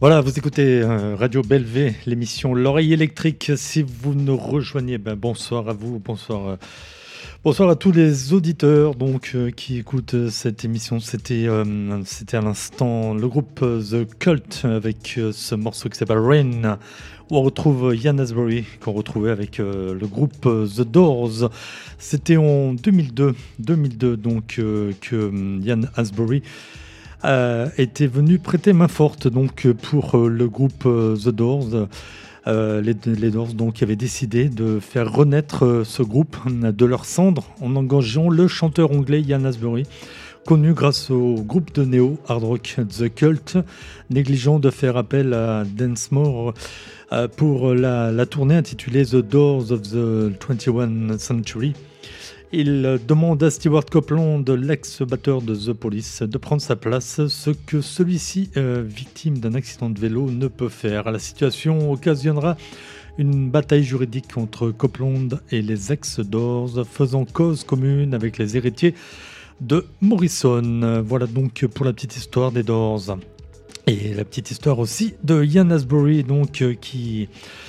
Voilà, vous écoutez Radio Bellevée, l'émission L'Oreille électrique. Si vous nous rejoignez, bonsoir à vous, bonsoir à tous les auditeurs qui écoutent cette émission. C'était à l'instant le groupe The Cult avec ce morceau qui s'appelle Rain, où on retrouve Ian Astbury, qu'on retrouvait avec le groupe The Doors. C'était en 2002 que Ian Astbury était venu prêter main forte pour le groupe The Doors. Les Doors qui avaient décidé de faire renaître ce groupe de leurs cendres en engageant le chanteur anglais Ian Astbury, connu grâce au groupe de néo hard rock The Cult, négligeant de faire appel à Densmore pour la tournée intitulée The Doors of the 21st Century. Il demande à Stewart Copeland, l'ex-batteur de The Police, de prendre sa place, ce que celui-ci, victime d'un accident de vélo, ne peut faire. La situation occasionnera une bataille juridique entre Copeland et les ex-Doors, faisant cause commune avec les héritiers de Morrison. Voilà donc pour la petite histoire des Doors. Et la petite histoire aussi de Ian Astbury, qui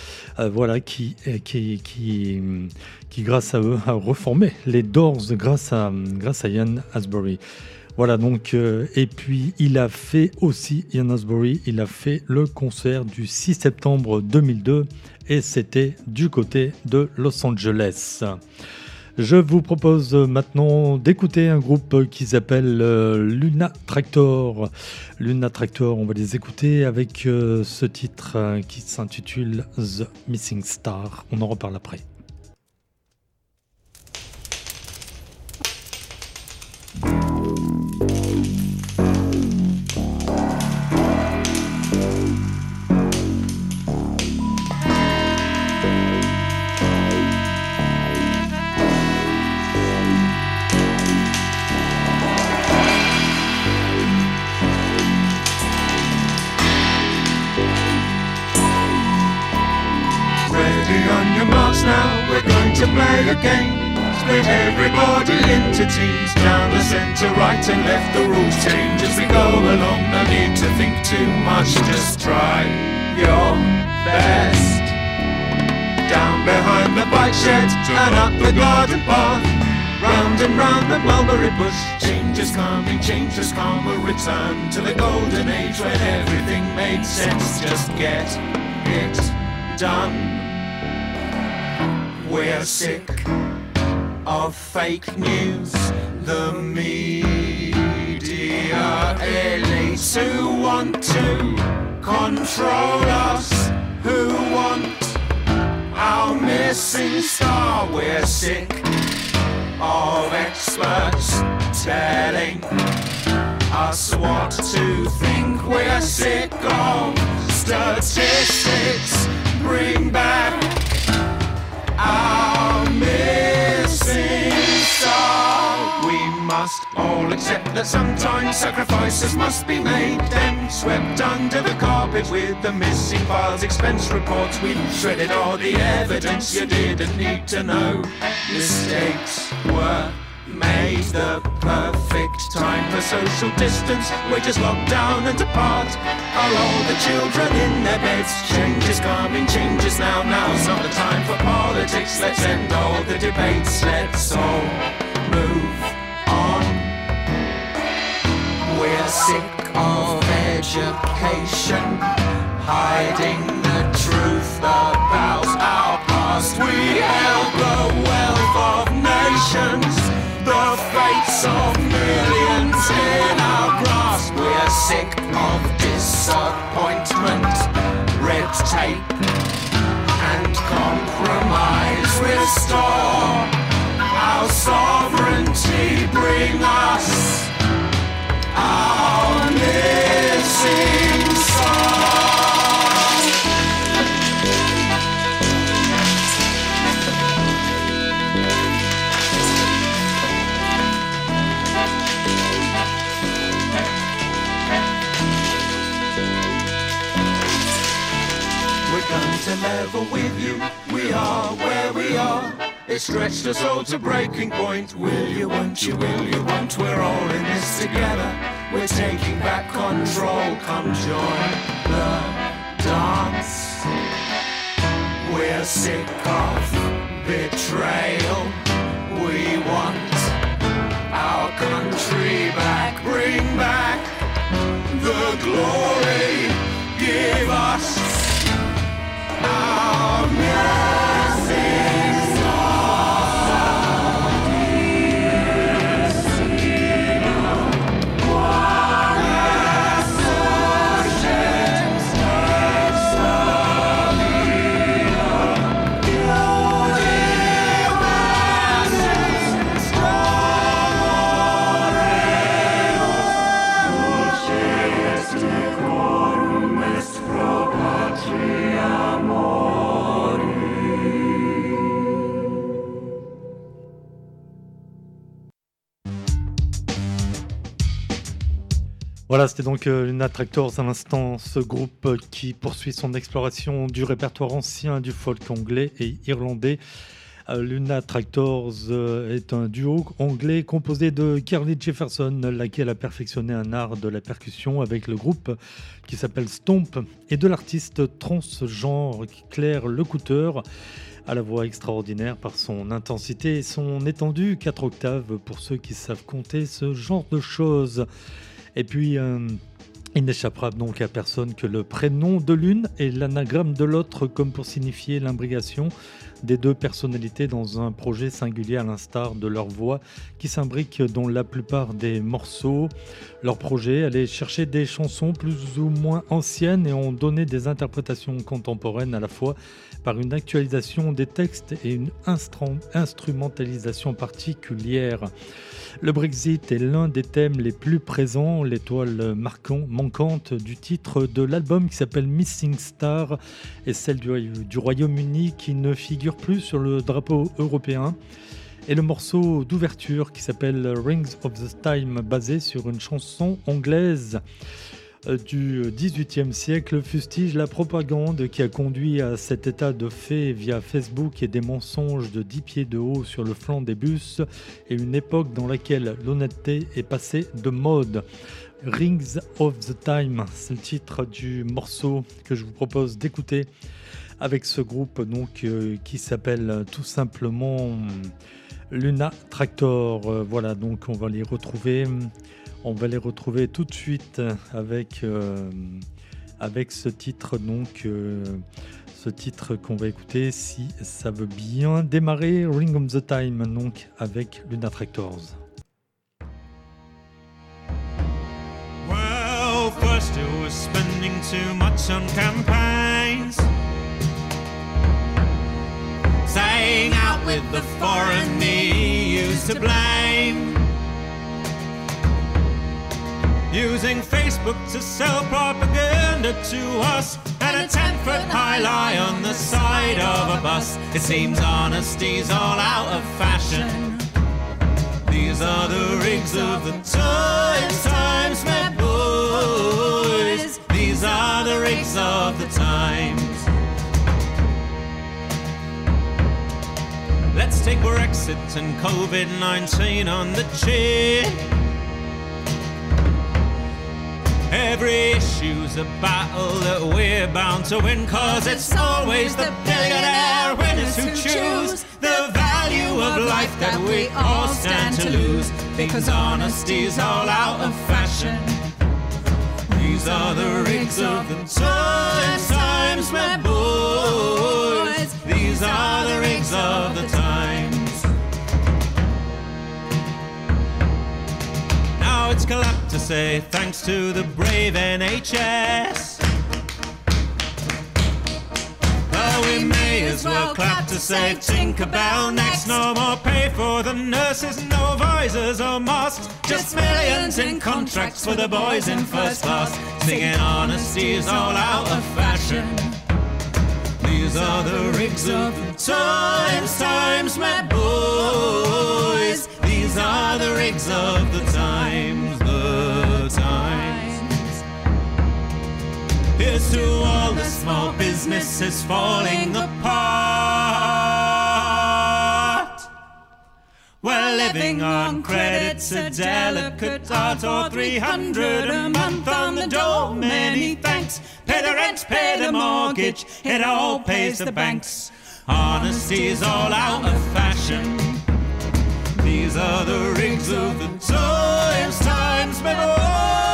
grâce à eux a reformé les Doors grâce à Ian Astbury. Voilà et puis Ian Astbury, il a fait le concert du 6 septembre 2002 et c'était du côté de Los Angeles. Je vous propose maintenant d'écouter un groupe qui s'appelle Luna Tractor. Luna Tractor, on va les écouter avec ce titre qui s'intitule The Missing Star. On en reparle après. Now we're going to play a game. Split everybody into teams. Down the centre, right and left. The rules change as we go along. No need to think too much. Just try your best. Down behind the bike shed and up the garden path. Round and round the mulberry bush. Change is coming, change has come. A return to the golden age when everything made sense. Just get it done. We're sick of fake news, the media elites who want to control us, who want our missing star. We're sick of experts telling us what to think. We're sick of statistics. Bring back our missing star. We must all accept that sometimes sacrifices must be made, then swept under the carpet with the missing files, expense reports. We shredded all the evidence you didn't need to know. Mistakes were made, the perfect time for social distance. We're just locked down and apart. Are all the children in their beds? Change is coming, change is now. Now's not the time for politics. Let's end all the debates. Let's all move on. We're sick of education hiding the truth about our past. We held the wealth of nations, the fates of millions in our grasp. We're sick of disappointment, red tape and compromise. Restore our sovereignty, bring us our missing song. To level with you, we are where we are. It stretched us all to breaking point. Will you, won't you, will you, won't? We're all in this together. We're taking back control, come join the dance. We're sick of betrayal. We want our country back. Bring back the glory. Give us our missing Voilà, c'était donc Luna Tractors à l'instant, ce groupe qui poursuit son exploration du répertoire ancien du folk anglais et irlandais. Luna Tractors est un duo anglais composé de Carly Jefferson, laquelle a perfectionné un art de la percussion avec le groupe qui s'appelle Stomp, et de l'artiste transgenre Claire Lecouteur, à la voix extraordinaire par son intensité et son étendue, 4 octaves pour ceux qui savent compter ce genre de choses. Et puis, il n'échappera donc à personne que le prénom de l'une est l'anagramme de l'autre, comme pour signifier l'imbrication des deux personnalités dans un projet singulier, à l'instar de leur voix qui s'imbriquent dans la plupart des morceaux. Leur projet allait chercher des chansons plus ou moins anciennes et ont donné des interprétations contemporaines à la fois par une actualisation des textes et une instrumentalisation particulière. Le Brexit est l'un des thèmes les plus présents, l'étoile manquante du titre de l'album qui s'appelle Missing Star et celle du Royaume-Uni qui ne figure plus sur le drapeau européen. Et le morceau d'ouverture qui s'appelle Rings of the Time, basé sur une chanson anglaise du XVIIIe siècle, fustige la propagande qui a conduit à cet état de fait via Facebook et des mensonges de 10 pieds de haut sur le flanc des bus, et une époque dans laquelle l'honnêteté est passée de mode. Rings of the Time, c'est le titre du morceau que je vous propose d'écouter avec ce groupe donc, qui s'appelle tout simplement Luna Tractors. Voilà, donc on va les retrouver tout de suite avec ce titre, donc ce titre qu'on va écouter si ça veut bien démarrer. Ring of the Time, donc avec Luna Tractors. Well, first it was spending too much on campaigns, staying out with the foreign me used to blame, using Facebook to sell propaganda to us, and a 10-foot high lie on the side of a bus. It seems honesty's all out of fashion. These are the rigs of the times, my boys. These are the rigs of the times. Let's take Brexit and COVID-19 on the chin. Every issue's a battle that we're bound to win, 'cause it's always the billionaire winners who choose the value of life that we all stand to lose, because honesty's all out of fashion. These are the rigs of the times, my boys. These are the rigs of the times. Now it's collapsed to say thanks to the brave NHS. Well, we may as well clap to say Tinkerbell next. No more pay for the nurses, no visors or masks, just millions in contracts for the boys in first class, singing honesty is all out of fashion. These are the rigs of the times, my boys. These are the rigs of the times, the times. Here's to all the small businesses falling apart. Well, living on credit's a delicate art, or 300 a month on the door. Many thanks. Pay the rent, pay the mortgage, it all pays the banks. Honesty's all out of fashion. These are the rigs of the times memoirs.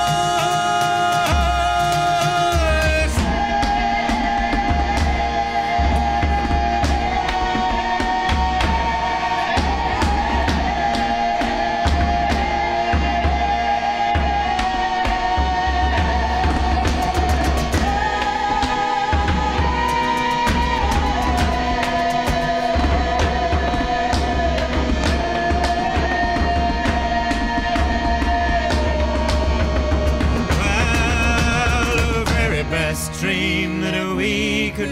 Dream that we could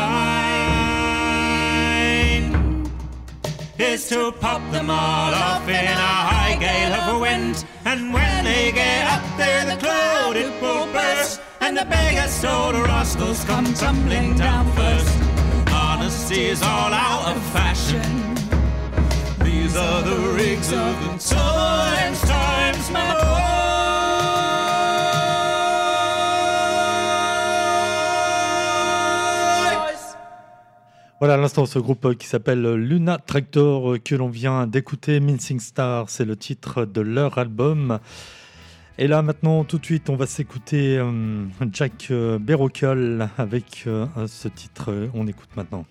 find is to pop them all off in a high gale of a wind, and when they get up there the cloud it will burst, and the biggest old rascals come tumbling down first. Honesty is all out of fashion. These are the rigs of the times memoirs. Voilà, à l'instant, ce groupe qui s'appelle Luna Tractor que l'on vient d'écouter, Mincing Star, c'est le titre de leur album. Et là, maintenant, tout de suite, on va s'écouter Jack Berocal avec ce titre. On écoute maintenant.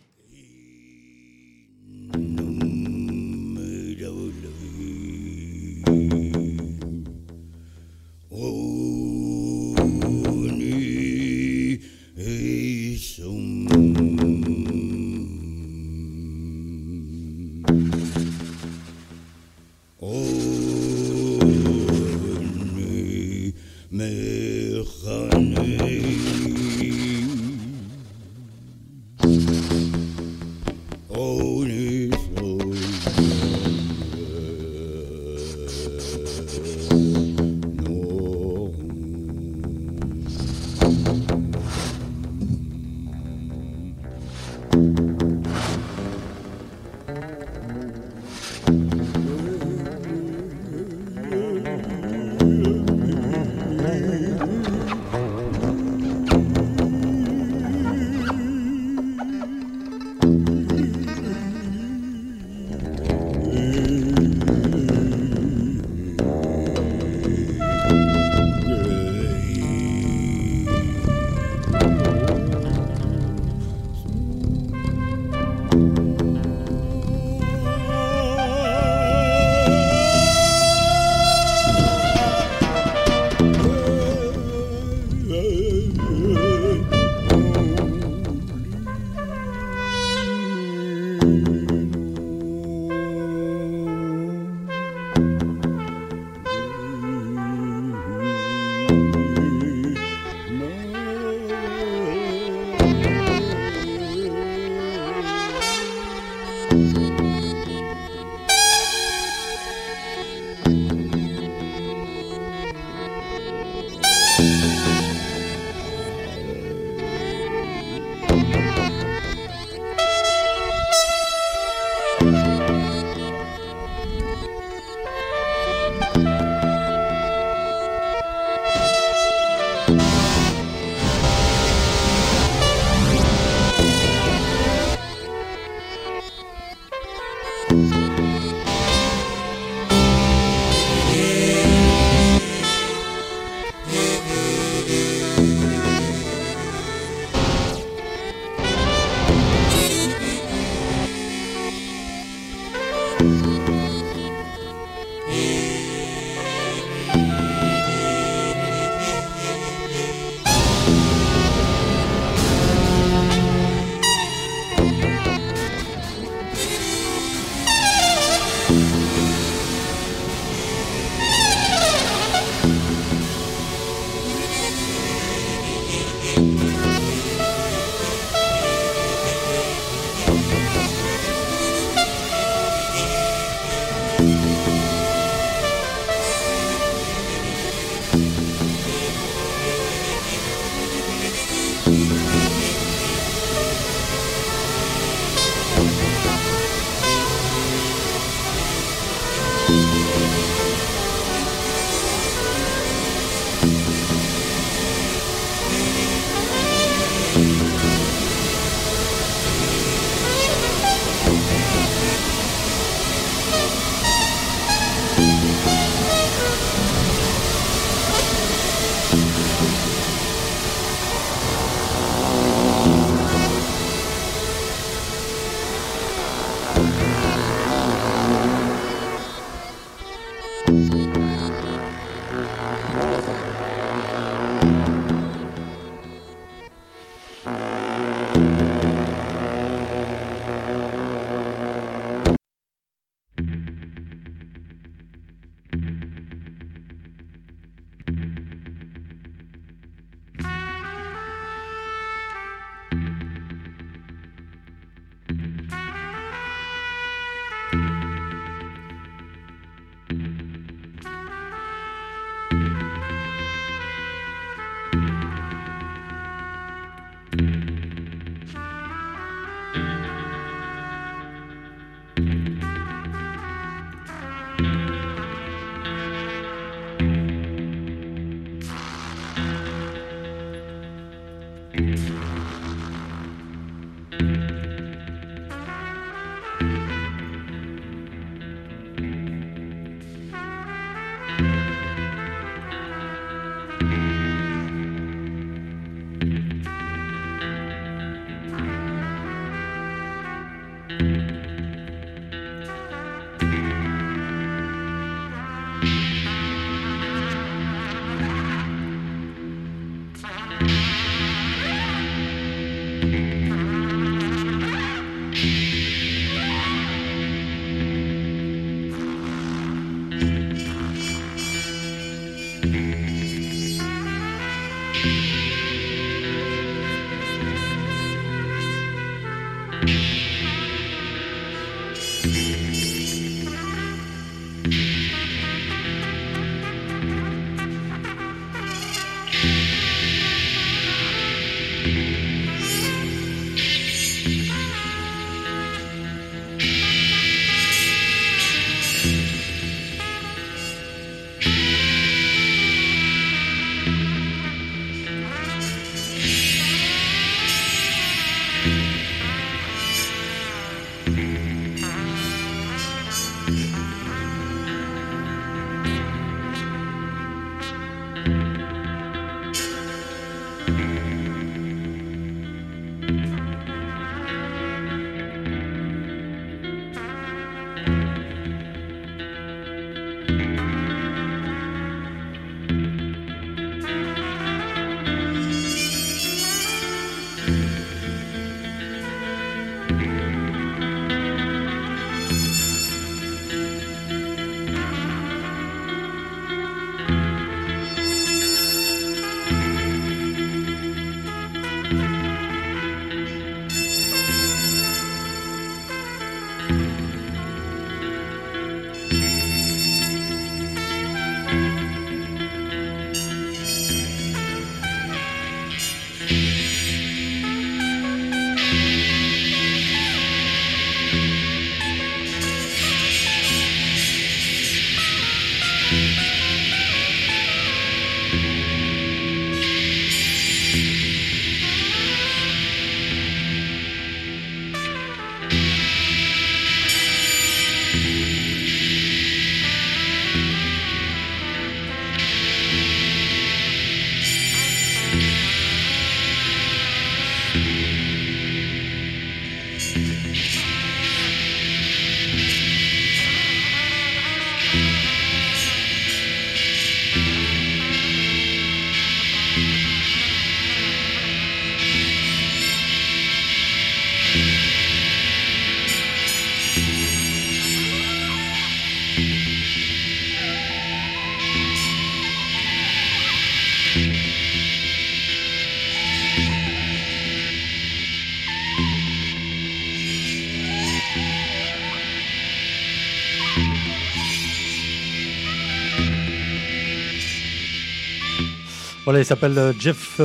Voilà, il s'appelle Jeff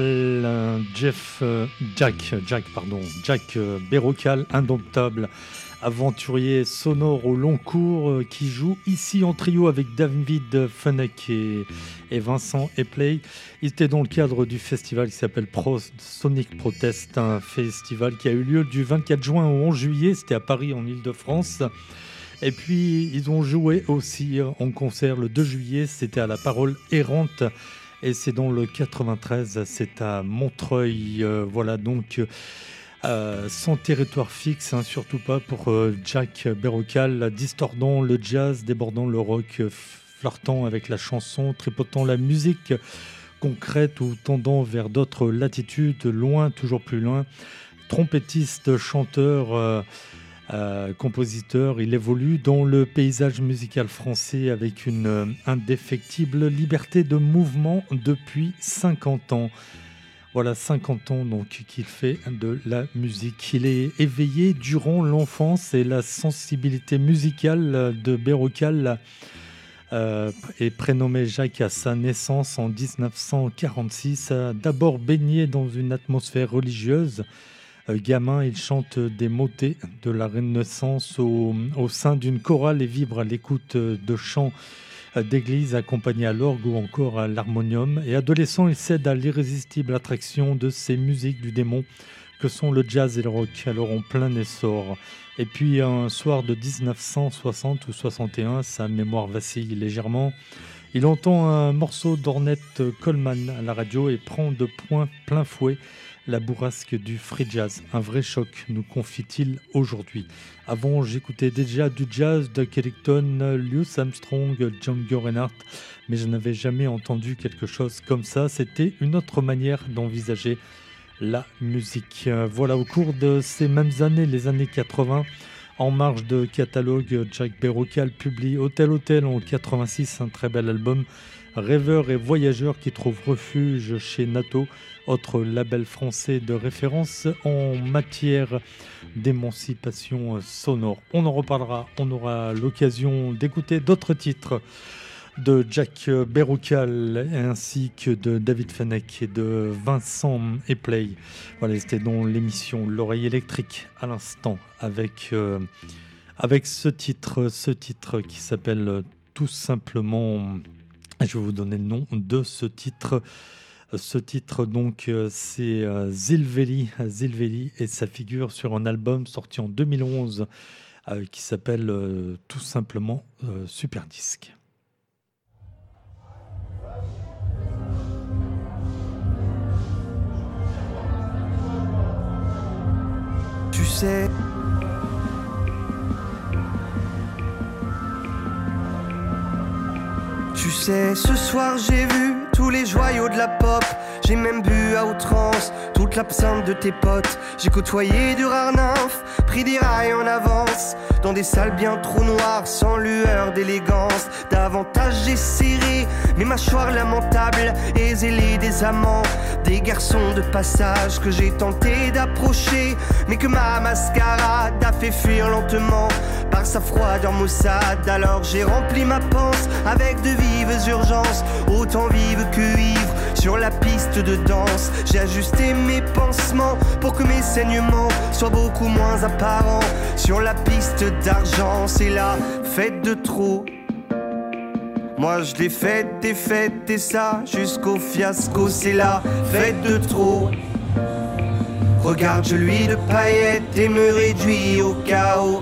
Jack Berocal, indomptable, aventurier sonore au long cours qui joue ici en trio avec David Fenech et Vincent Epley. Il était dans le cadre du festival qui s'appelle Sonic Protest, un festival qui a eu lieu du 24 juin au 11 juillet, c'était à Paris en Ile-de-France. Et puis ils ont joué aussi en concert le 2 juillet, c'était à la Parole Errante et c'est dans le 93, c'est à Montreuil. Voilà donc sans territoire fixe, hein, surtout pas pour Jack Berrocal, distordant le jazz, débordant le rock, flirtant avec la chanson, tripotant la musique concrète ou tendant vers d'autres latitudes, loin, toujours plus loin. Trompettiste, chanteur, compositeur, il évolue dans le paysage musical français avec une indéfectible liberté de mouvement depuis 50 ans. Voilà 50 ans donc qu'il fait de la musique. Il est éveillé durant l'enfance et la sensibilité musicale de Berrocal est prénommé Jacques à sa naissance en 1946. D'abord baigné dans une atmosphère religieuse, gamin, il chante des motets de la Renaissance au sein d'une chorale et vibre à l'écoute de chants d'église accompagnés à l'orgue ou encore à l'harmonium. Et adolescent, il cède à l'irrésistible attraction de ces musiques du démon que sont le jazz et le rock, alors en plein essor. Et puis un soir de 1960 ou 61, sa mémoire vacille légèrement. Il entend un morceau d'Ornette Coleman à la radio et prend de plein fouet la bourrasque du free jazz. Un vrai choc, nous confie-t-il aujourd'hui. Avant, j'écoutais déjà du jazz de Ellington, Louis Armstrong, Django Reinhardt, mais je n'avais jamais entendu quelque chose comme ça. C'était une autre manière d'envisager la musique. Voilà, au cours de ces mêmes années, les années 80, en marge de catalogue, Jack Berrocal publie Hôtel en 86, un très bel album, Rêveur et voyageur qui trouve refuge chez Nato, autre label français de référence en matière d'émancipation sonore. On en reparlera, on aura l'occasion d'écouter d'autres titres de Jack Berrocal ainsi que de David Fenech et de Vincent Epley. Voilà, c'était dans l'émission L'Oreille électrique à l'instant avec ce titre qui s'appelle tout simplement... Je vais vous donner le nom de ce titre. Ce titre, donc, c'est Zilveli et ça figure sur un album sorti en 2011 qui s'appelle tout simplement Super Disque. Tu sais, ce soir j'ai vu tous les joyaux de la pop. J'ai même bu à outrance toute l'absinthe de tes potes. J'ai côtoyé du rare nymphe, pris des rails en avance dans des salles bien trop noires, sans lueur d'élégance. Davantage j'ai serré mes mâchoires lamentables et zélé des amants, des garçons de passage que j'ai tenté d'approcher, mais que ma mascarade a fait fuir lentement par sa froideur maussade. Alors j'ai rempli ma panse avec de vives urgences, autant vives que ivres, sur la piste de danse. J'ai ajusté mes pansements pour que mes saignements soient beaucoup moins apparents. Sur la piste d'argent, c'est la fête de trop. Moi je l'ai faite et faite et ça jusqu'au fiasco. C'est la fête de trop. Regarde, je lui de paillettes et me réduis au chaos.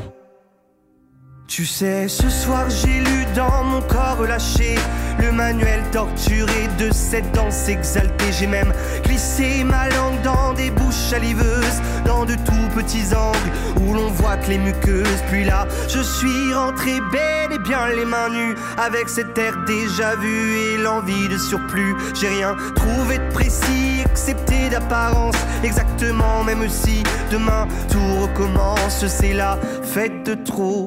Tu sais, ce soir j'ai lu dans mon corps relâché le manuel torturé de cette danse exaltée. J'ai même glissé ma langue dans des bouches saliveuses, dans de tout petits angles où l'on voit que les muqueuses. Puis là, je suis rentré bel et bien les mains nues, avec cet air déjà vu et l'envie de surplus. J'ai rien trouvé de précis, excepté d'apparence, exactement, même si demain tout recommence. C'est la fête de trop.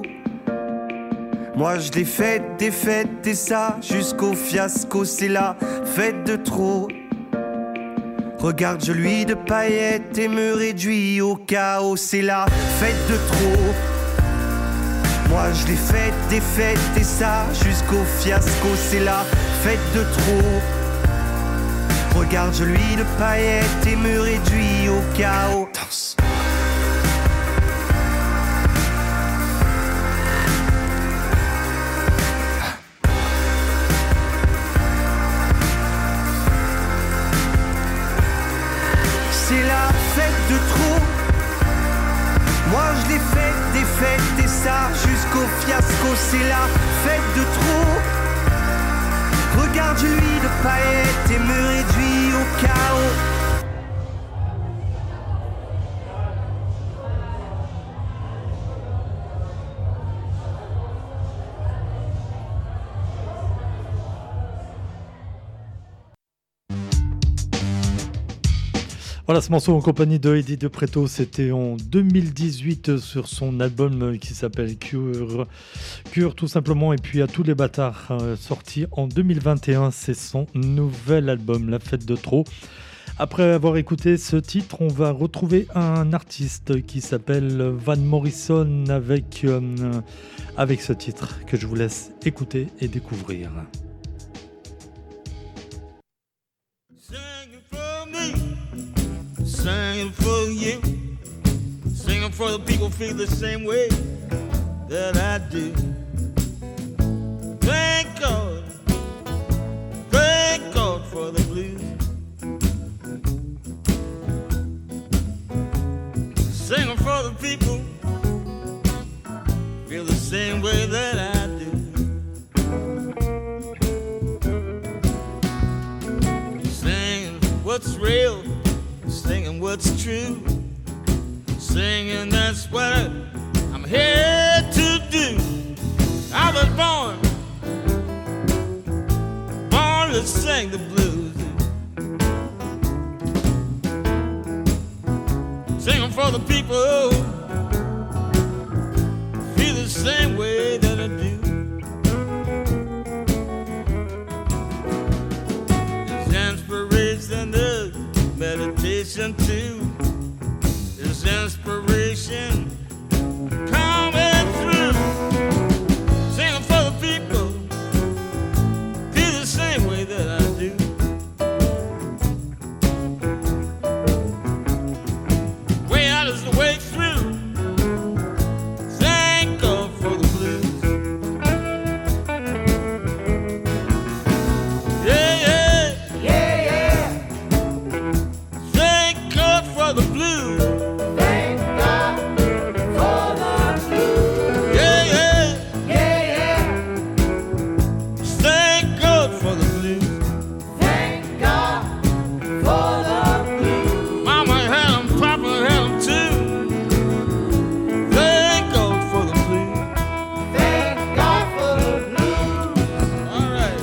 Moi je l'ai faite et faite et ça jusqu'au fiasco. C'est la fête de trop. Regarde, je lui de paillettes et me réduis au chaos. C'est la fête de trop. Moi je l'ai faite et faite et ça jusqu'au fiasco. C'est la fête de trop. Regarde, je lui de paillettes et me réduis au chaos. Danse. de trop. Moi je l'ai faite, des fêtes et ça jusqu'au fiasco, c'est la fête de trop. Regarde, je lui de paillettes et me réduis au chaos. Voilà, ce morceau en compagnie de Eddie De Pretto, c'était en 2018 sur son album qui s'appelle Cure tout simplement, et puis à tous les bâtards, sorti en 2021, c'est son nouvel album, La Fête de Trop. Après avoir écouté ce titre, on va retrouver un artiste qui s'appelle Van Morrison avec ce titre que je vous laisse écouter et découvrir. Singing for you, singing for the people who feel the same way that I do. Thank God for the blues. Singing for the people who feel the same way that I do. Singing what's real, singing what's true, singing that's what I'm here to do. I was born to sing the blues, singing for the people who feel the same way that I do. There's inspiration, there's meditation too. There's inspiration coming through. Singing for the people, feel the same way that I do. Way out is the way through. Thank God for the blues. Yeah, yeah. Yeah, yeah. Thank God for the blues. Thank God for the blues. Yeah, yeah. Yeah, yeah. Thank God for the blues. Thank God for the blues. Mama had 'em, Papa had 'em too. Thank God for the blues. Thank God for the blues. All right.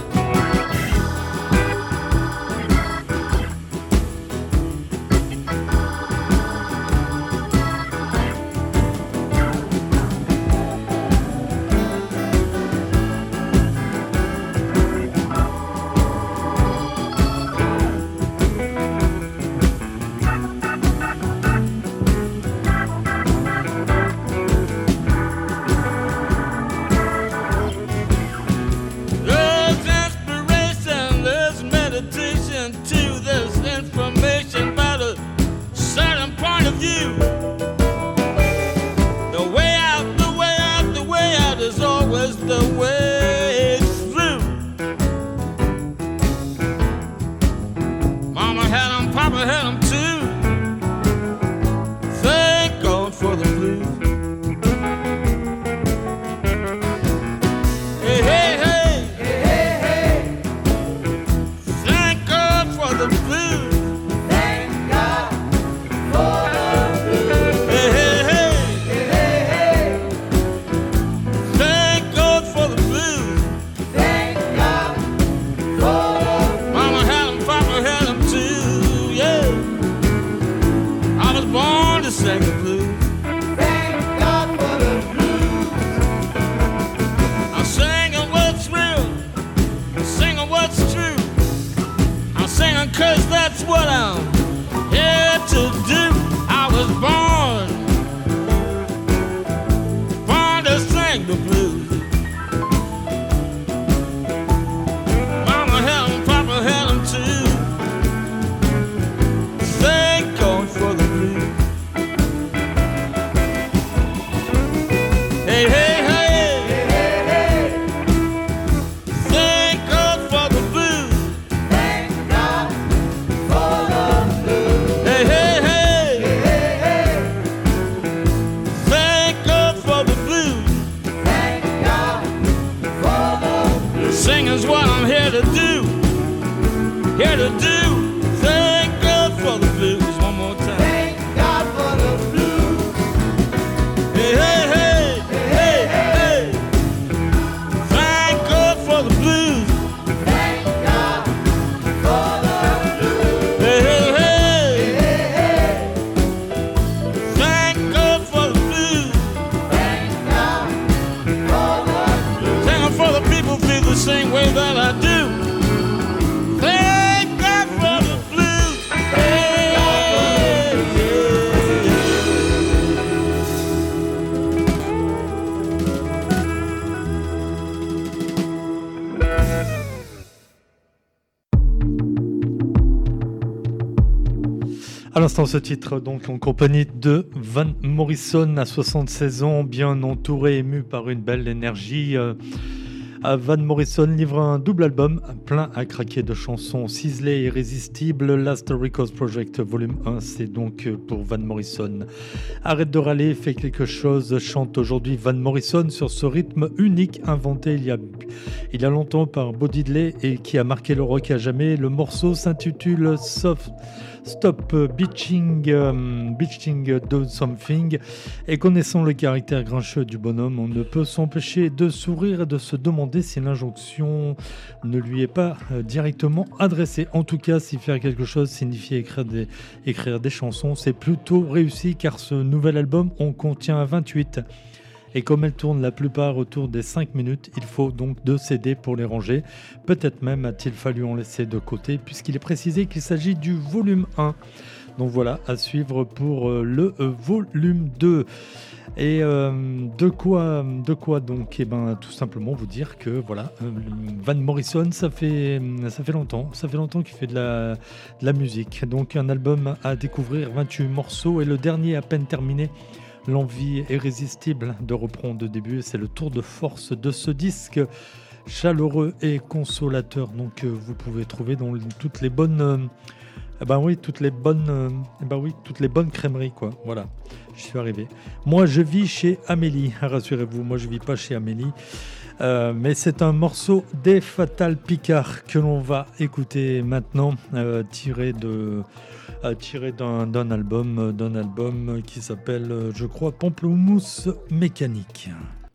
There's inspiration, there's meditation too. There's information about a certain point of view. The way out, the way out, the way out is always the way through. Mama had 'em, Papa had 'em too. Thank God for the blues. Hey, hey, hey. Hey, hey, Thank God for the blues. thank God for the blues. Hey, hey, hey. Hey, hey, Thank God for the blues. thank God for the Mama had 'em, Papa had 'em too, yeah. I was born to sing the blues. thank God for the blues. I'm singing what's real, singing what's true. I'm singing 'cause that's what I'm here to do. I was born to sing the blues. Mama had 'em, Papa had 'em too. Thank God for the blues. Hey, hey, hey. Hey, hey, Thank God for the blues. thank God for the blues. Hey, hey, hey. Hey, Singing's what I'm here to do. Here to do. Thank God for the blues. One more time. Thank God for the blues. Hey, hey, hey, hey, hey. Thank God for the blues. Thank God for the blues. Hey, hey, hey. Hey, hey. Thank God for the blues. Thank God for the blues. Thank God for the people feel the same way that I do. Thank God for the blues. Hey, yeah. À l'instant, ce titre, donc en compagnie de Van Morrison, à 76 ans, bien entouré, ému par une belle énergie. Van Morrison livre un double album plein à craquer de chansons ciselées et irrésistibles. Last Records Project Volume 1, c'est donc pour Van Morrison. Arrête de râler, fais quelque chose, chante aujourd'hui Van Morrison sur ce rythme unique inventé il y a longtemps par Bo Diddley et qui a marqué le rock à jamais. Le morceau s'intitule Stop Bitching Do Something. Et connaissant le caractère grincheux du bonhomme, on ne peut s'empêcher de sourire et de se demander si l'injonction ne lui est pas directement adressée. En tout cas, si faire quelque chose signifie écrire des chansons, c'est plutôt réussi car ce nouvel album en contient 28. Et comme elle tourne la plupart autour des 5 minutes, il faut donc 2 CD pour les ranger. Peut-être même a-t-il fallu en laisser de côté, puisqu'il est précisé qu'il s'agit du volume 1. Donc voilà, à suivre pour le volume 2. Et de quoi donc? Eh ben, tout simplement vous dire que voilà, Van Morrison, ça fait longtemps qu'il fait de la musique. Donc un album à découvrir, 28 morceaux, et le dernier à peine terminé. L'envie irrésistible de reprendre de début, c'est le tour de force de ce disque chaleureux et consolateur. Donc vous pouvez trouver dans toutes les bonnes, toutes les bonnes crèmeries quoi. Voilà, je suis arrivé. Moi, je vis chez Amélie. Rassurez-vous, moi je vis pas chez Amélie. Mais c'est un morceau des Fatal Picard que l'on va écouter maintenant, tiré d'un album qui s'appelle, je crois, Pamplemousse Mécanique.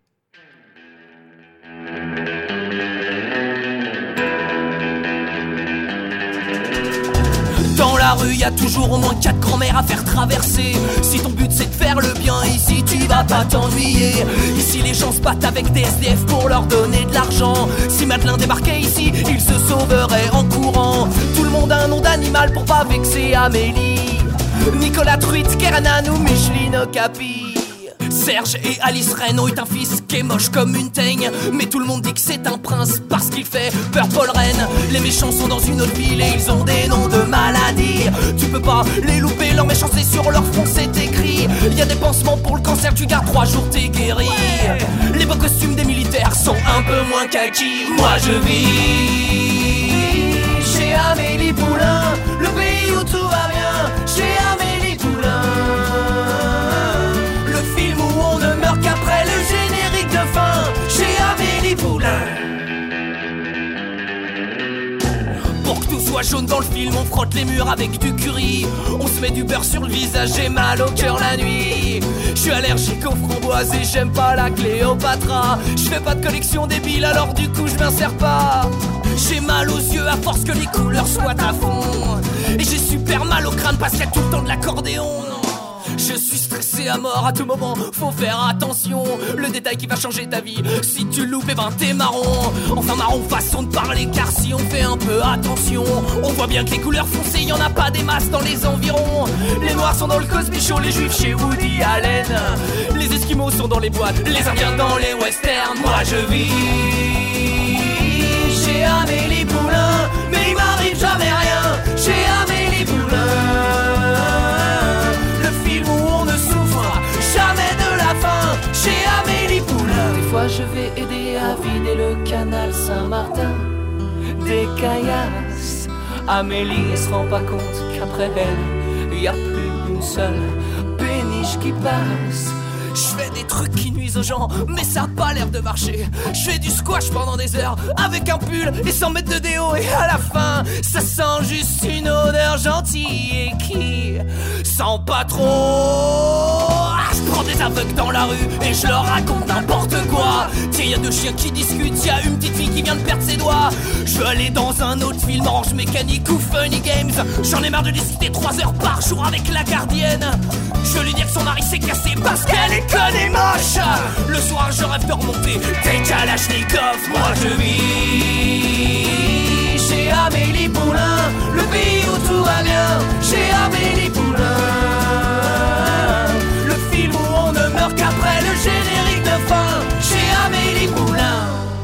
Dans la rue, y a toujours au moins 4 grands-mères à faire traverser. Si ton but c'est de faire le bien, ici tu vas pas t'ennuyer. Ici les gens se battent avec des SDF pour leur donner de l'argent. Si Madelin débarquait ici, il se sauverait en courant. Tout le monde a un nom d'animal pour pas vexer Amélie. Nicolas Truite, Kerenan ou Micheline Capi. Serge et Alice Reynaud est un fils qui est moche comme une teigne. Mais tout le monde dit que c'est un prince parce qu'il fait Purple Rain. Les méchants sont dans une autre ville et ils ont des noms de maladies. Tu peux pas les louper, leur méchanceté sur leur front c'est écrit. Y a des pansements pour le cancer, tu gardes 3 jours t'es guéri. Les beaux costumes des militaires sont un peu moins kaki. Moi je vis chez Amélie Poulain, le pays où tout va bien. Chez Amélie Poulain, le film où on ne meurt qu'après le générique de fin. Chez Amélie Poulain. Pour que tout soit jaune dans le film, on frotte les murs avec du curry. On se met du beurre sur le visage, j'ai mal au cœur la nuit. Je suis allergique aux framboises et j'aime pas la Cléopatra. Je fais pas de collection débile alors du coup je m'insère pas. J'ai mal aux yeux à force que les couleurs soient à fond. Et j'ai super mal au crâne parce qu'il y a tout le temps de l'accordéon. Je suis stressé à mort à tout moment, faut faire attention. Le détail qui va changer ta vie, si tu loupes, eh ben t'es marron. Enfin marron façon de parler, car si on fait un peu attention, on voit bien que les couleurs foncées, y'en a pas des masses dans les environs. Les noirs sont dans le Cosby Show, les juifs chez Woody Allen. Les esquimaux sont dans les boîtes, les indiens dans les westerns. Moi je vis chez Amélie Poulain, mais il m'arrive jamais rien. Chez Amélie Poulain, chez Amélie Poulain. Des fois je vais aider à vider le canal Saint-Martin des caillasses. Amélie se rend pas compte qu'après elle y a plus une seule péniche qui passe. Je fais des trucs qui nuisent aux gens, mais ça a pas l'air de marcher. Je fais du squash pendant des heures, avec un pull et 100 mètres de déo. Et à la fin, ça sent juste une odeur gentille et qui sent pas trop. Je prends des aveugles dans la rue et je leur raconte n'importe quoi. Tiens, y'a deux chiens qui discutent, y'a une petite fille qui vient de perdre ses doigts. Je veux aller dans un autre film, Orange Mécanique ou Funny Games. J'en ai marre de discuter 3 heures par jour avec la gardienne. Je veux lui dire que son mari s'est cassé parce qu'elle est conne et moche. Le soir je rêve de remonter des Kalachnikov. Moi je vis chez Amélie Poulain, le pays où tout va bien. Chez Amélie Poulain, le film où on ne meurt qu'après le générique de fin. Chez Amélie Poulain.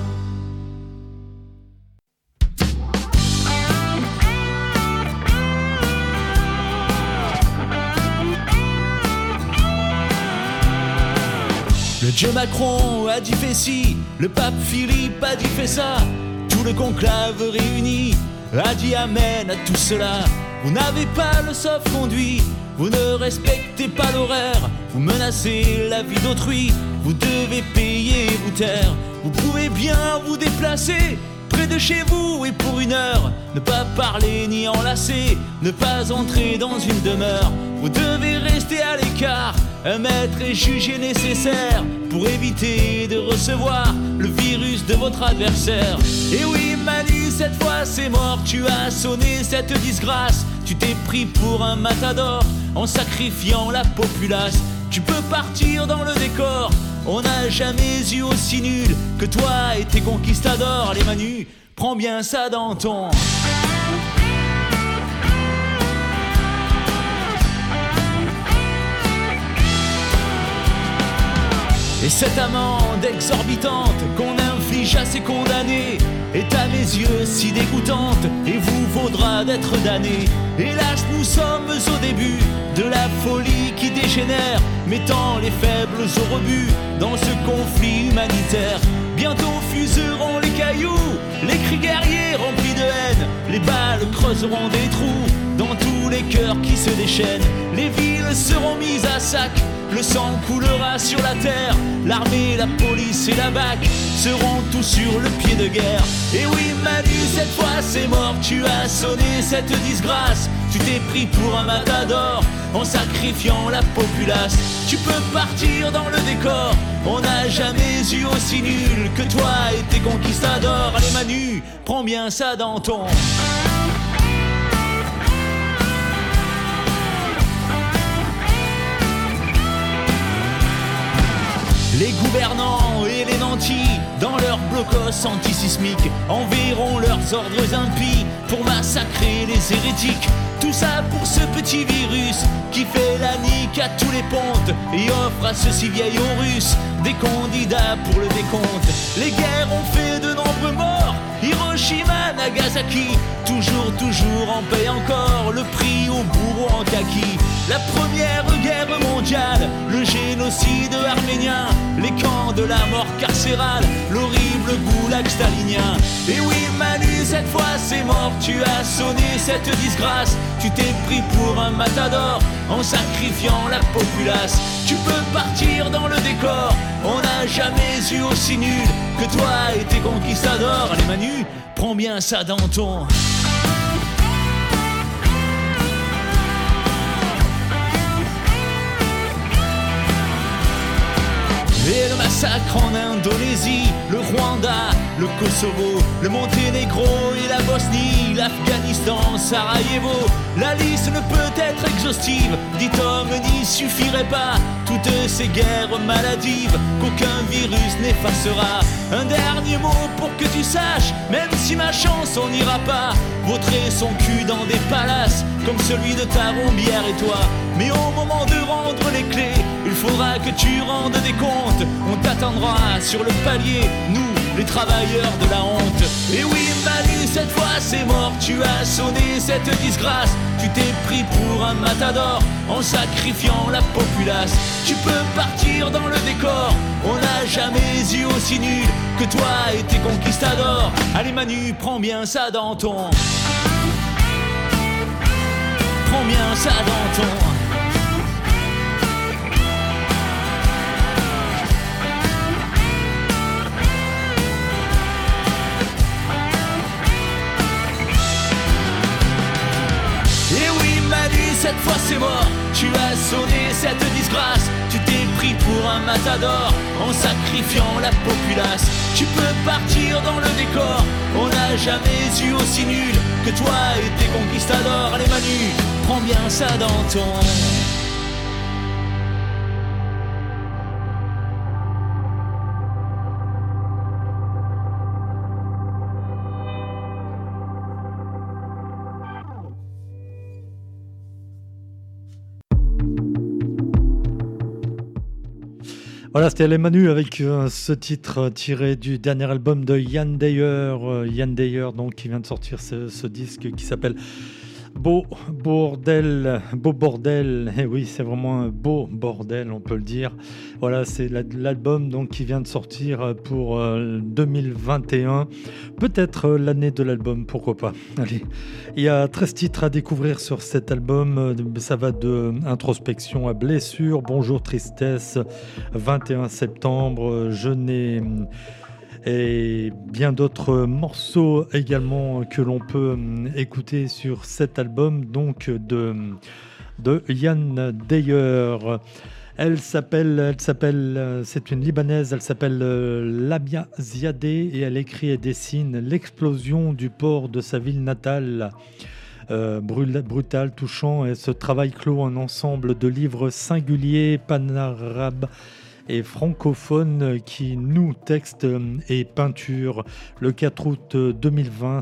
Le dieu Macron a dit fait ci, le pape Philippe a dit fait ça. Tout le conclave réuni a dit amen à tout cela. Vous n'avez pas le sauf-conduit, vous ne respectez pas l'horaire, vous menacez la vie d'autrui, vous devez payer vous taire. Vous pouvez bien vous déplacer près de chez vous et pour 1 heure, ne pas parler ni enlacer, ne pas entrer dans une demeure. Vous devez rester à l'écart, 1 mètre est jugé nécessaire pour éviter de recevoir le virus de votre adversaire. Et oui Manu, cette fois c'est mort, tu as sonné cette disgrâce. Tu t'es pris pour un matador en sacrifiant la populace. Tu peux partir dans le décor, on n'a jamais eu aussi nul que toi et tes conquistadors. Les Manu, prends bien ça dans ton... Et cette amende exorbitante qu'on inflige à ces condamnés est à mes yeux si dégoûtante et vous vaudra d'être damnés. Hélas, nous sommes au début de la folie qui dégénère, mettant les faibles au rebut dans ce conflit humanitaire. Bientôt fuseront les cailloux, les cris guerriers remplis de haine. Les balles creuseront des trous dans tous les cœurs qui se déchaînent. Les villes seront mises à sac, le sang coulera sur la terre. L'armée, la police et la BAC seront tous sur le pied de guerre. Et oui Manu, cette fois c'est mort, tu as sonné cette disgrâce. Tu t'es pris pour un matador en sacrifiant la populace. Tu peux partir dans le décor, on n'a jamais eu aussi nul que toi et tes conquistadors. Allez Manu, prends bien ça dans ton... Les gouvernants et les nantis, dans leur blocos antisismique, enverront leurs ordres impies pour massacrer les hérétiques. Tout ça pour ce petit virus qui fait la nique à tous les pontes et offre à ce si vieillot russe des candidats pour le décompte. Les guerres ont fait de nombreux morts, Hiroshima, Nagasaki, toujours en paix encore, le prix au bourreau en kaki. La première guerre mondiale, le génocide arménien, les camps de la mort carcérale, l'horrible goulag stalinien. Et oui Manu, cette fois c'est mort, tu as sonné cette disgrâce. Tu t'es pris pour un matador en sacrifiant la populace. Tu peux partir dans le décor, on n'a jamais eu aussi nul que toi et tes conquistadors. Allez Manu, prends bien ça dans ton... Et le massacre en Indonésie, le Rwanda, le Kosovo, le Monténégro et la Bosnie, l'Afghanistan, Sarajevo. La liste ne peut être exhaustive, dit homme n'y suffirait pas. Toutes ces guerres maladives qu'aucun virus n'effacera. Un dernier mot pour que tu saches, même si ma chance on n'ira pas vautrer son cul dans des palaces comme celui de ta rombière et toi. Mais au moment de rendre les clés, il faudra que tu rendes des comptes. On t'attendra sur le palier, nous, les travailleurs de la honte. Et oui Manu, cette fois c'est mort, tu as sonné cette disgrâce. Tu t'es pris pour un matador en sacrifiant la populace. Tu peux partir dans le décor, on n'a jamais eu aussi nul que toi et tes conquistadors. Allez Manu, prends bien ça dans ton... Prends bien ça dans ton... cette fois c'est mort. Tu as sonné cette disgrâce, tu t'es pris pour un matador en sacrifiant la populace. Tu peux partir dans le décor, on n'a jamais eu aussi nul que toi et tes conquistadors. Allez Manu, prends bien ça dans ton... Voilà, c'était les Manu avec ce titre tiré du dernier album de Yann Deyer. Yann Deyer, donc, qui vient de sortir ce disque qui s'appelle Beau Bordel. Beau Bordel. Et oui, c'est vraiment un beau bordel, on peut le dire. Voilà, c'est l'album donc, qui vient de sortir pour 2021. Peut-être l'année de l'album, pourquoi pas. Allez, il y a 13 titres à découvrir sur cet album. Ça va de Introspection à Blessure, Bonjour Tristesse, 21 septembre, Je n'ai... et bien d'autres morceaux également que l'on peut écouter sur cet album donc de Yann Deyer. Elle s'appelle, c'est une Libanaise, elle s'appelle Lamia Ziadeh et elle écrit et dessine l'explosion du port de sa ville natale. Brutal, touchant, et ce travail clôt un ensemble de livres singuliers, panarabes et francophone qui noue texte et peinture. Le 4 août 2020,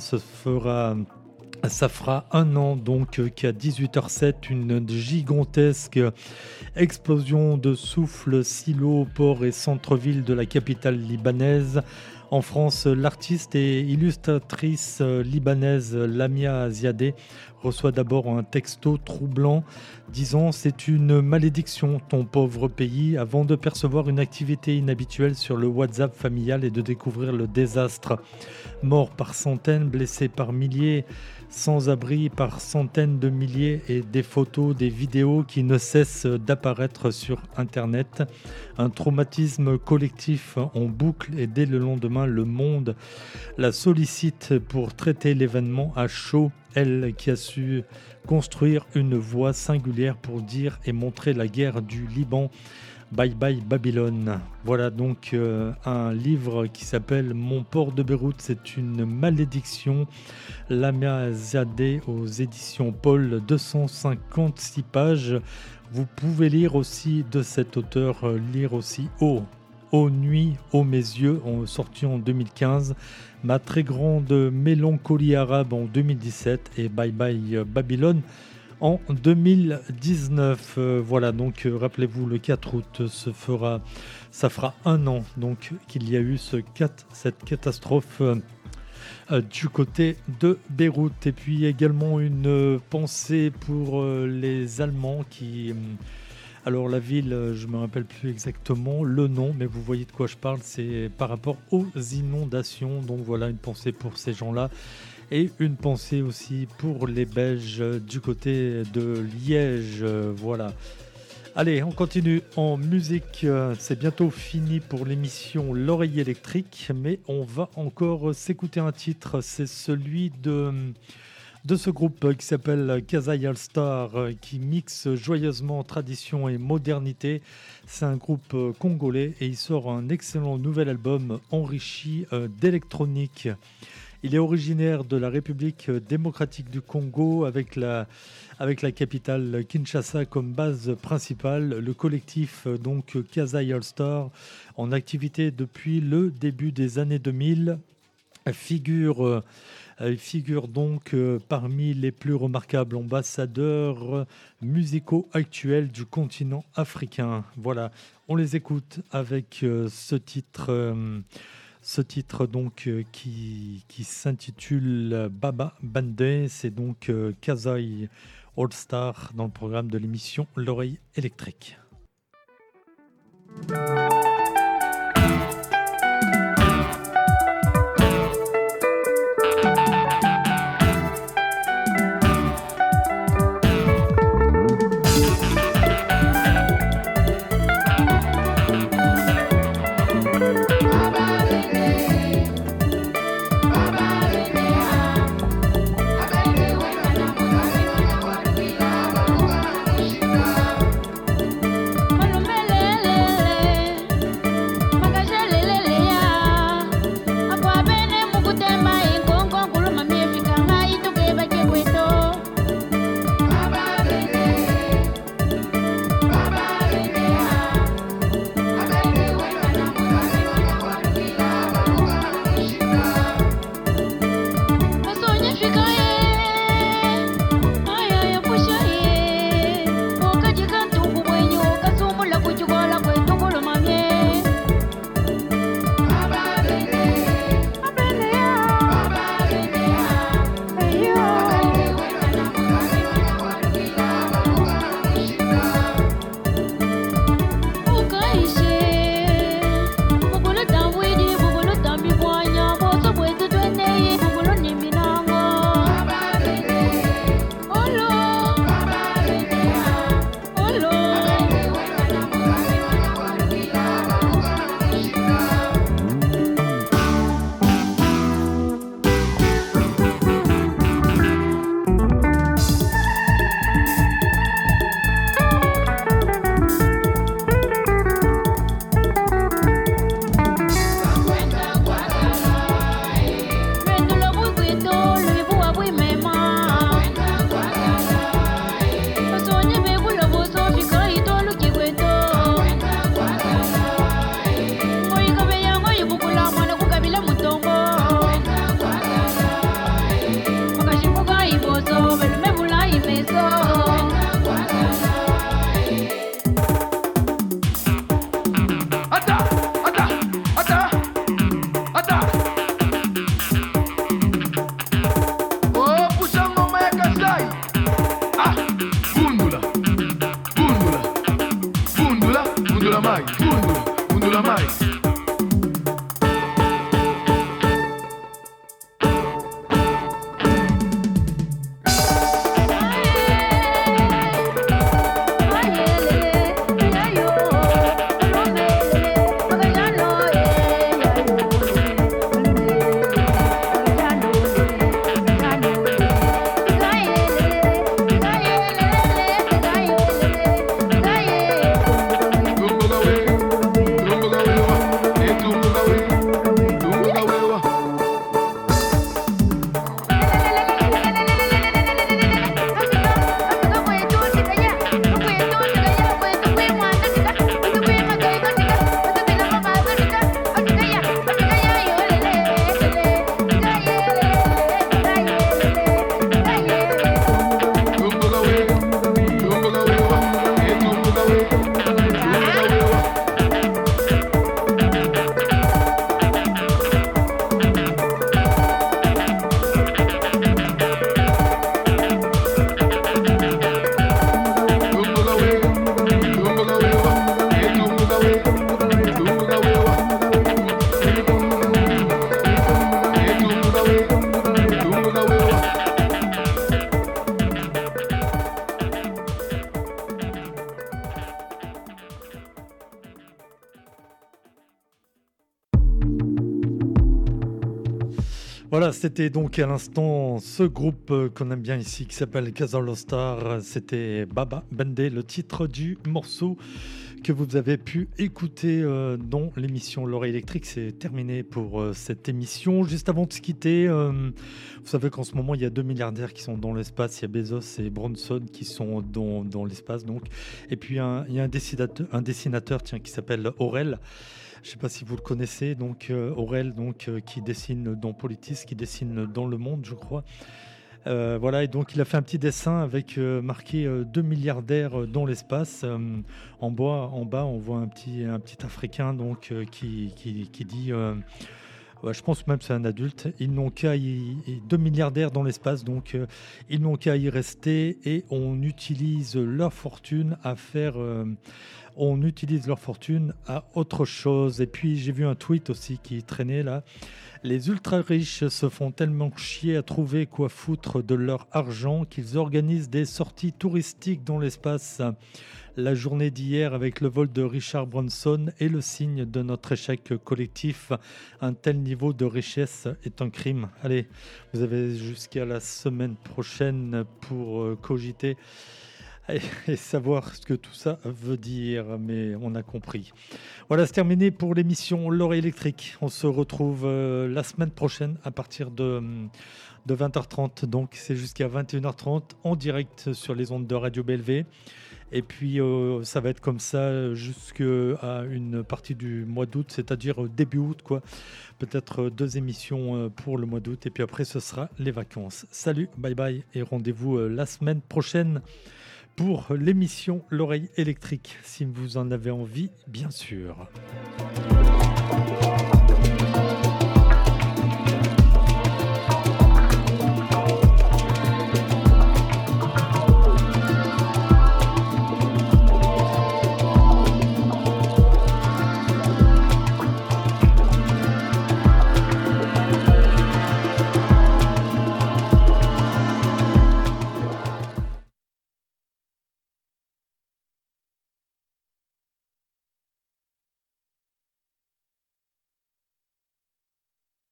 ça fera un an donc qu'à 18h07, une gigantesque explosion de souffle, silo, port et centre-ville de la capitale libanaise. En France, l'artiste et illustratrice libanaise Lamia Ziadeh reçoit d'abord un texto troublant disant « C'est une malédiction, ton pauvre pays », avant de percevoir une activité inhabituelle sur le WhatsApp familial et de découvrir le désastre. Morts par centaines, blessés par milliers, sans-abri par centaines de milliers et des photos, des vidéos qui ne cessent d'apparaître sur Internet. Un traumatisme collectif en boucle et dès le lendemain, le monde la sollicite pour traiter l'événement à chaud. Elle qui a su construire une voix singulière pour dire et montrer la guerre du Liban. Bye bye Babylone. Voilà donc un livre qui s'appelle Mon port de Beyrouth, c'est une malédiction. Lamia Ziadeh aux éditions Paul, 256 pages. Vous pouvez lire aussi de cet auteur, lire aussi Ô nuit, ô mes yeux, sorti en 2015, Ma très grande mélancolie arabe en 2017 et Bye bye Babylone en 2019. Voilà, donc rappelez-vous, le 4 août, ça fera un an donc, qu'il y a eu cette catastrophe du côté de Beyrouth. Et puis également une pensée pour les Allemands qui... Alors la ville, je ne me rappelle plus exactement le nom, mais vous voyez de quoi je parle, c'est par rapport aux inondations. Donc voilà, une pensée pour ces gens-là. Et une pensée aussi pour les Belges du côté de Liège. Voilà. Allez, on continue en musique. C'est bientôt fini pour l'émission L'Oreille électrique, mais on va encore s'écouter un titre. C'est celui de ce groupe qui s'appelle Kazaï All Star, qui mixe joyeusement tradition et modernité. C'est un groupe congolais et il sort un excellent nouvel album enrichi d'électronique. Il est originaire de la République démocratique du Congo avec la capitale Kinshasa comme base principale. Le collectif donc Kazaï All Star, en activité depuis le début des années 2000, figure donc parmi les plus remarquables ambassadeurs musicaux actuels du continent africain. Voilà, on les écoute avec ce titre donc qui s'intitule Baba Bandé. C'est donc Kazaï All Star dans le programme de l'émission L'Oreille électrique. Baba Voilà, c'était donc à l'instant ce groupe qu'on aime bien ici qui s'appelle Casal Star. C'était Baba Bendé, le titre du morceau que vous avez pu écouter dans l'émission L'Oreille Électrique. C'est terminé pour cette émission. Juste avant de se quitter, vous savez qu'en ce moment il y a 2 milliardaires qui sont dans l'espace. Il y a Bezos et Branson qui sont dans l'espace donc. Et puis il y a un dessinateur qui s'appelle Aurel. Je ne sais pas si vous le connaissez, donc Aurel, qui dessine dans Politis, qui dessine dans Le Monde, je crois. Voilà, et donc il a fait un petit dessin avec marqué 2 milliardaires dans l'espace. En bas, on voit un petit Africain qui dit, je pense même que c'est un adulte, ils n'ont qu'à 2 milliardaires dans l'espace, donc ils n'ont qu'à y rester et on utilise leur fortune à faire... on utilise leur fortune à autre chose. Et puis j'ai vu un tweet aussi qui traînait là. Les ultra riches se font tellement chier à trouver quoi foutre de leur argent qu'ils organisent des sorties touristiques dans l'espace. La journée d'hier avec le vol de Richard Branson est le signe de notre échec collectif. Un tel niveau de richesse est un crime. Allez, vous avez jusqu'à la semaine prochaine pour cogiter et savoir ce que tout ça veut dire, mais on a compris. Voilà, c'est terminé pour l'émission L'Oreille Électrique. On se retrouve la semaine prochaine à partir de 20h30, donc c'est jusqu'à 21h30 en direct sur les ondes de Radio BLV. Et puis ça va être comme ça jusqu'à une partie du mois d'août, c'est-à-dire début août, quoi. Peut-être 2 émissions pour le mois d'août, et puis après ce sera les vacances. Salut, bye bye, et rendez-vous la semaine prochaine pour l'émission L'Oreille Électrique, si vous en avez envie, bien sûr.